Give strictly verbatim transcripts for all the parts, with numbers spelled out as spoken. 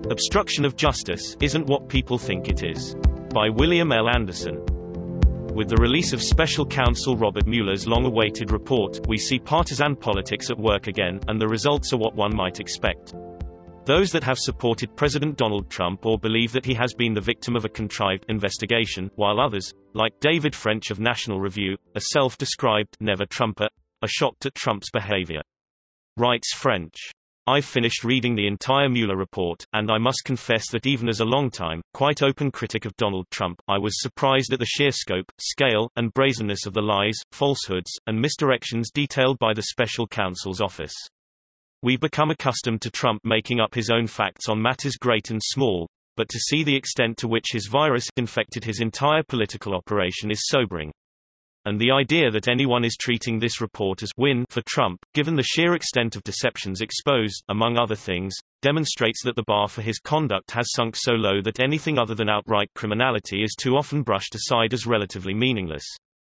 Obstruction of Justice Isn't What People Think It Is, by William L. Anderson. With the release of Special Counsel Robert Mueller's long-awaited report, we see partisan politics at work again, and the results are what one might expect. Those that have supported President Donald Trump or believe that he has been the victim of a contrived investigation, while others, like David French of National Review, a self-described never-Trumper, are shocked at Trump's behavior. Writes French. I've finished reading the entire Mueller report, and I must confess that even as a long-time, quite open critic of Donald Trump, I was surprised at the sheer scope, scale, and brazenness of the lies, falsehoods, and misdirections detailed by the special counsel's office. We've become accustomed to Trump making up his own facts on matters great and small, but to see the extent to which his virus infected his entire political operation is sobering. And the idea that anyone is treating this report as win for Trump, given the sheer extent of deceptions exposed, among other things, demonstrates that the bar for his conduct has sunk so low that anything other than outright criminality is too often brushed aside as relatively meaningless.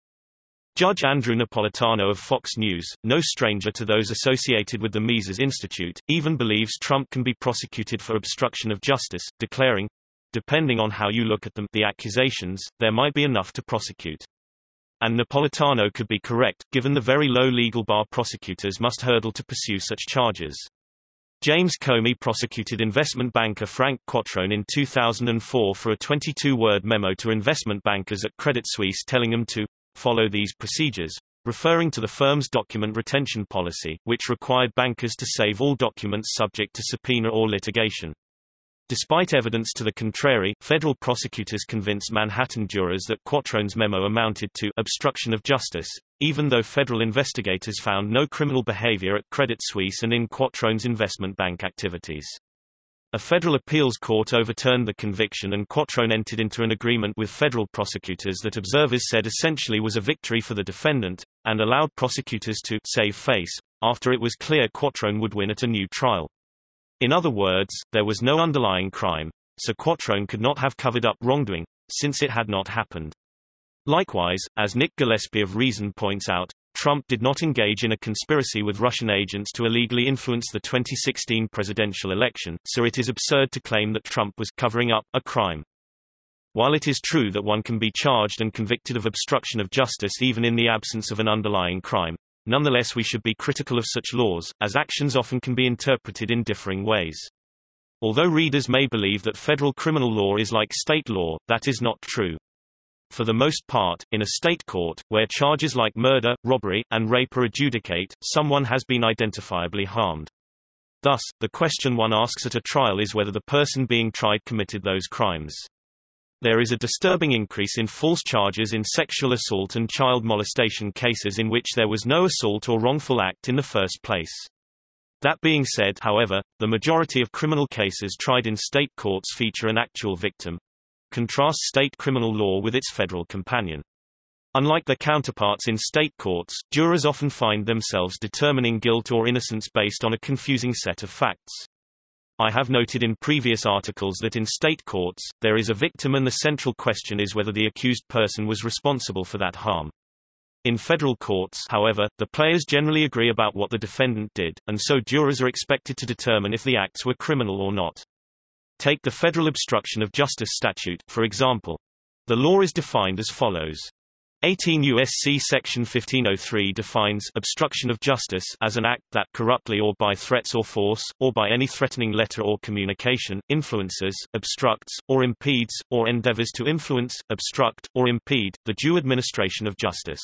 Judge Andrew Napolitano of Fox News, no stranger to those associated with the Mises Institute, even believes Trump can be prosecuted for obstruction of justice, declaring, depending on how you look at them, the accusations, there might be enough to prosecute. And Napolitano could be correct, given the very low legal bar prosecutors must hurdle to pursue such charges. James Comey prosecuted investment banker Frank Quattrone in two thousand four for a twenty-two word memo to investment bankers at Credit Suisse telling them to follow these procedures, referring to the firm's document retention policy, which required bankers to save all documents subject to subpoena or litigation. Despite evidence to the contrary, federal prosecutors convinced Manhattan jurors that Quattrone's memo amounted to obstruction of justice, even though federal investigators found no criminal behavior at Credit Suisse and in Quattrone's investment bank activities. A federal appeals court overturned the conviction, and Quattrone entered into an agreement with federal prosecutors that observers said essentially was a victory for the defendant, and allowed prosecutors to save face after it was clear Quattrone would win at a new trial. In other words, there was no underlying crime, so Quattrone could not have covered up wrongdoing, since it had not happened. Likewise, as Nick Gillespie of Reason points out, Trump did not engage in a conspiracy with Russian agents to illegally influence the twenty sixteen presidential election, so it is absurd to claim that Trump was covering up a crime. While it is true that one can be charged and convicted of obstruction of justice even in the absence of an underlying crime, nonetheless we should be critical of such laws, as actions often can be interpreted in differing ways. Although readers may believe that federal criminal law is like state law, that is not true. For the most part, in a state court, where charges like murder, robbery, and rape are adjudicate, someone has been identifiably harmed. Thus, the question one asks at a trial is whether the person being tried committed those crimes. There is a disturbing increase in false charges in sexual assault and child molestation cases in which there was no assault or wrongful act in the first place. That being said, however, the majority of criminal cases tried in state courts feature an actual victim. Contrast state criminal law with its federal companion. Unlike their counterparts in state courts, jurors often find themselves determining guilt or innocence based on a confusing set of facts. I have noted in previous articles that in state courts, there is a victim and the central question is whether the accused person was responsible for that harm. In federal courts, however, the players generally agree about what the defendant did, and so jurors are expected to determine if the acts were criminal or not. Take the federal obstruction of justice statute, for example. The law is defined as follows. eighteen U S C Section fifteen oh three defines obstruction of justice as an act that corruptly or by threats or force, or by any threatening letter or communication, influences, obstructs, or impedes, or endeavors to influence, obstruct, or impede, the due administration of justice.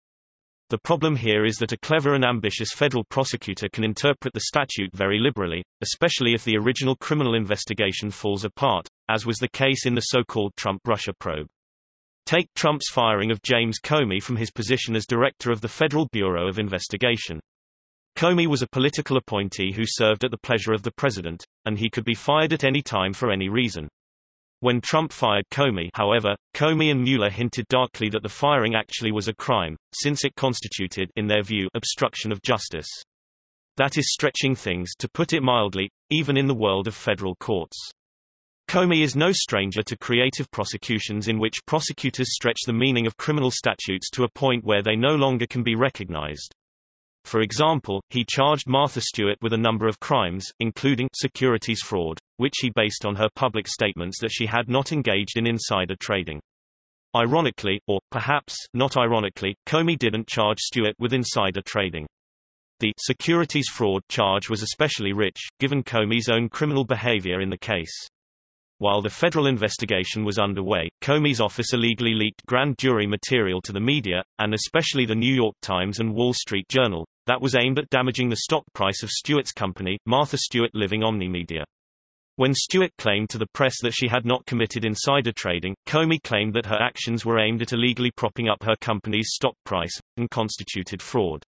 The problem here is that a clever and ambitious federal prosecutor can interpret the statute very liberally, especially if the original criminal investigation falls apart, as was the case in the so-called Trump-Russia probe. Take Trump's firing of James Comey from his position as director of the Federal Bureau of Investigation. Comey was a political appointee who served at the pleasure of the president, and he could be fired at any time for any reason. When Trump fired Comey, however, Comey and Mueller hinted darkly that the firing actually was a crime, since it constituted, in their view, obstruction of justice. That is stretching things, to put it mildly, even in the world of federal courts. Comey is no stranger to creative prosecutions in which prosecutors stretch the meaning of criminal statutes to a point where they no longer can be recognized. For example, he charged Martha Stewart with a number of crimes, including securities fraud, which he based on her public statements that she had not engaged in insider trading. Ironically, or perhaps not ironically, Comey didn't charge Stewart with insider trading. The securities fraud charge was especially rich, given Comey's own criminal behavior in the case. While the federal investigation was underway, Comey's office illegally leaked grand jury material to the media, and especially the New York Times and Wall Street Journal, that was aimed at damaging the stock price of Stewart's company, Martha Stewart Living Omnimedia. When Stewart claimed to the press that she had not committed insider trading, Comey claimed that her actions were aimed at illegally propping up her company's stock price, and constituted fraud.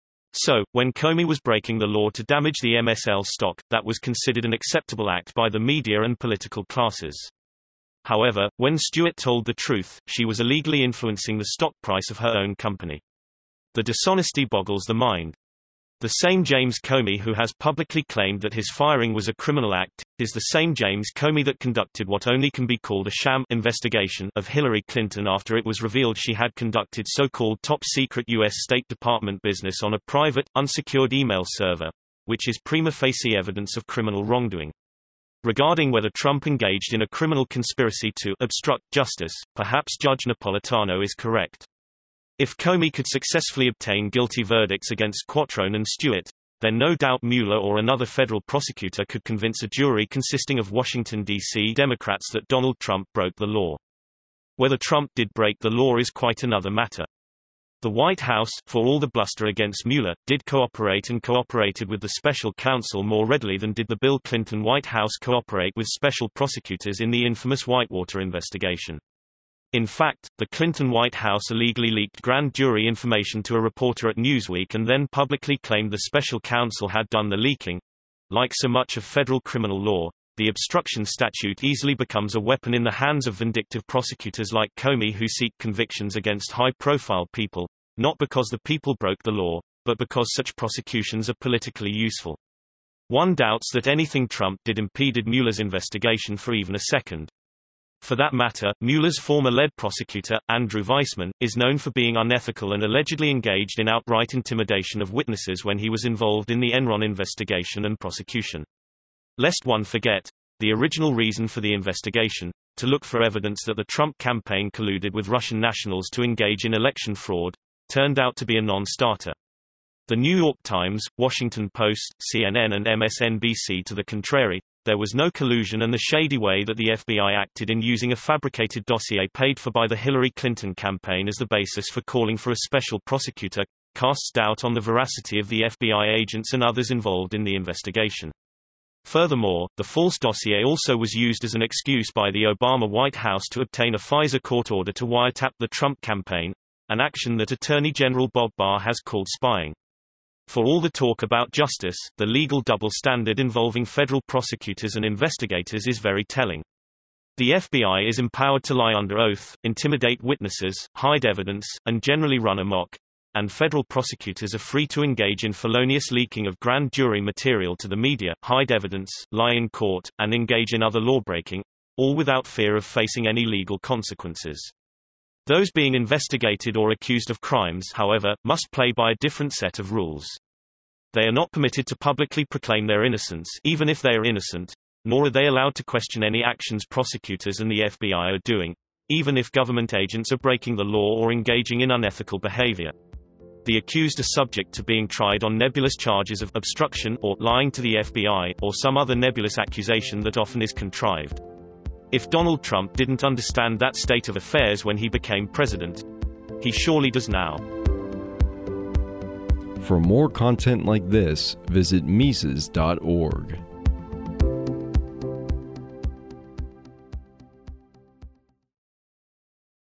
So, when Comey was breaking the law to damage the M S L stock, that was considered an acceptable act by the media and political classes. However, when Stewart told the truth, she was illegally influencing the stock price of her own company. The dishonesty boggles the mind. The same James Comey who has publicly claimed that his firing was a criminal act, is the same James Comey that conducted what only can be called a sham investigation of Hillary Clinton after it was revealed she had conducted so-called top-secret U S State Department business on a private, unsecured email server, which is prima facie evidence of criminal wrongdoing. Regarding whether Trump engaged in a criminal conspiracy to obstruct justice, perhaps Judge Napolitano is correct. If Comey could successfully obtain guilty verdicts against Quattrone and Stewart, then no doubt Mueller or another federal prosecutor could convince a jury consisting of Washington, D C Democrats that Donald Trump broke the law. Whether Trump did break the law is quite another matter. The White House, for all the bluster against Mueller, did cooperate and cooperated with the special counsel more readily than did the Bill Clinton White House cooperate with special prosecutors in the infamous Whitewater investigation. In fact, the Clinton White House illegally leaked grand jury information to a reporter at Newsweek and then publicly claimed the special counsel had done the leaking. Like so much of federal criminal law, the obstruction statute easily becomes a weapon in the hands of vindictive prosecutors like Comey who seek convictions against high-profile people, not because the people broke the law, but because such prosecutions are politically useful. One doubts that anything Trump did impeded Mueller's investigation for even a second. For that matter, Mueller's former lead prosecutor, Andrew Weissmann, is known for being unethical and allegedly engaged in outright intimidation of witnesses when he was involved in the Enron investigation and prosecution. Lest one forget, the original reason for the investigation, to look for evidence that the Trump campaign colluded with Russian nationals to engage in election fraud, turned out to be a non-starter. The New York Times, Washington Post, C N N and M S N B C to the contrary, there was no collusion, and the shady way that the F B I acted in using a fabricated dossier paid for by the Hillary Clinton campaign as the basis for calling for a special prosecutor, casts doubt on the veracity of the F B I agents and others involved in the investigation. Furthermore, the false dossier also was used as an excuse by the Obama White House to obtain a FISA court order to wiretap the Trump campaign, an action that Attorney General Bob Barr has called spying. For all the talk about justice, the legal double standard involving federal prosecutors and investigators is very telling. The F B I is empowered to lie under oath, intimidate witnesses, hide evidence, and generally run amok, and federal prosecutors are free to engage in felonious leaking of grand jury material to the media, hide evidence, lie in court, and engage in other lawbreaking, all without fear of facing any legal consequences. Those being investigated or accused of crimes, however, must play by a different set of rules. They are not permitted to publicly proclaim their innocence, even if they are innocent, nor are they allowed to question any actions prosecutors and the F B I are doing, even if government agents are breaking the law or engaging in unethical behavior. The accused are subject to being tried on nebulous charges of obstruction or lying to the F B I, or some other nebulous accusation that often is contrived. If Donald Trump didn't understand that state of affairs when he became president, he surely does now. For more content like this, visit Mises dot org.